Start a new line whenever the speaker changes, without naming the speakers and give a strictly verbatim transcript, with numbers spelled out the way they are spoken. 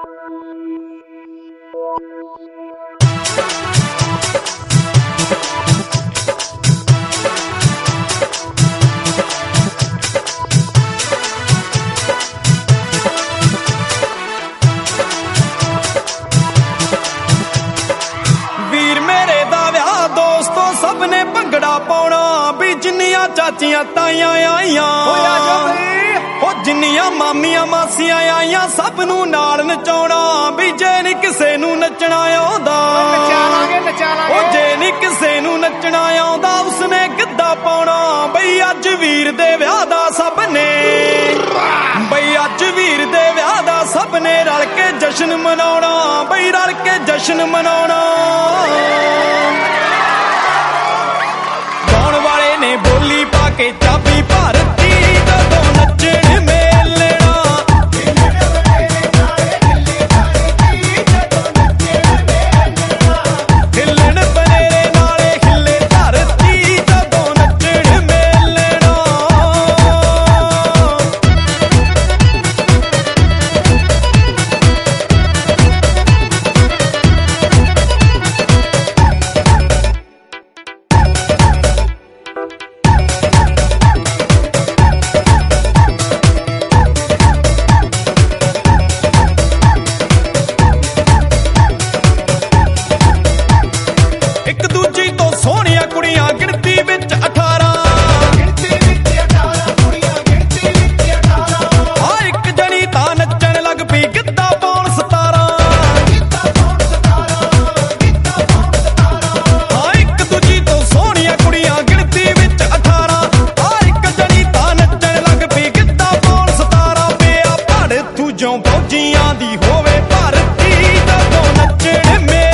चाचियां ताइयां आईयां ओ जिन्नियां मामियां मासियां आईयां सब नू नाल नचाउणा भी जे नी किसे नू नचना आउंदा ओ जे नी किसे नू नचना आउंदा उसने गिद्धा पाउणा बई अज वीर दे विआह दा सब ने बई अज वीर दे विआह दा सब ने रल के जश्न मनाउणा बई रल के जश्न मनाउणा गाउण वाले ने बोली पा के चाबी भारती जदों नचण मेलना हिलण बनेरे नाले हिले धरती जदों नचण मेलना फौजियां दी होवे भरती जदों नचण में